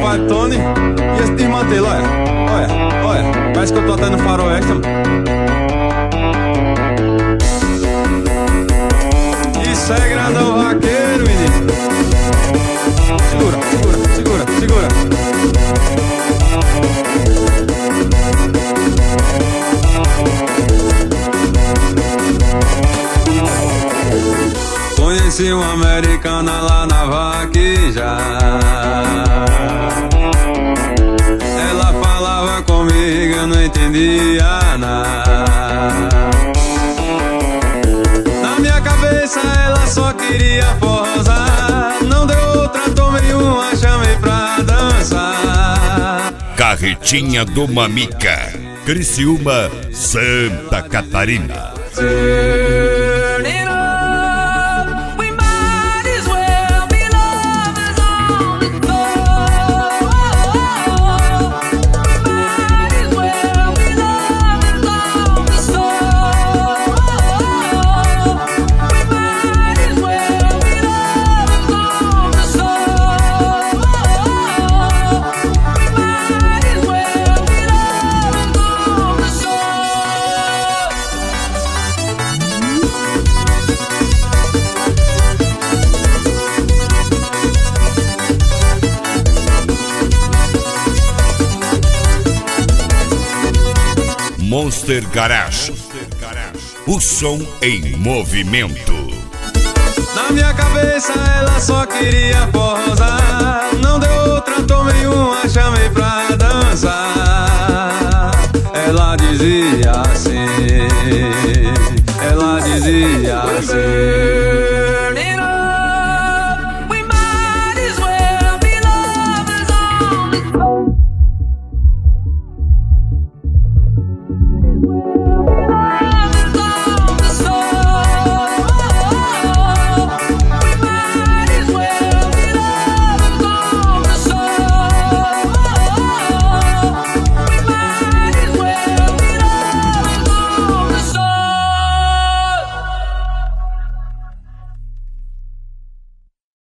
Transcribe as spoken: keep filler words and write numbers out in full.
compadre Tony e esse desmantelo, olha. Olha, olha. Parece que eu tô até no faroeste, mano. Isso é grandão vaqueiro, menino. Segura, segura, segura, segura. Conheci uma americana lá na vaqueja. Ela falava comigo, eu não entendia nada. Na minha cabeça ela só queria forrosar. Não deu outra, tomei uma, chamei pra dançar. Carretinha do Mamica, Criciúma, Santa Catarina. Monster Garage, o som em movimento. Na minha cabeça ela só queria forrosar. Não deu outra, tomei uma, chamei pra dançar. Ela dizia assim: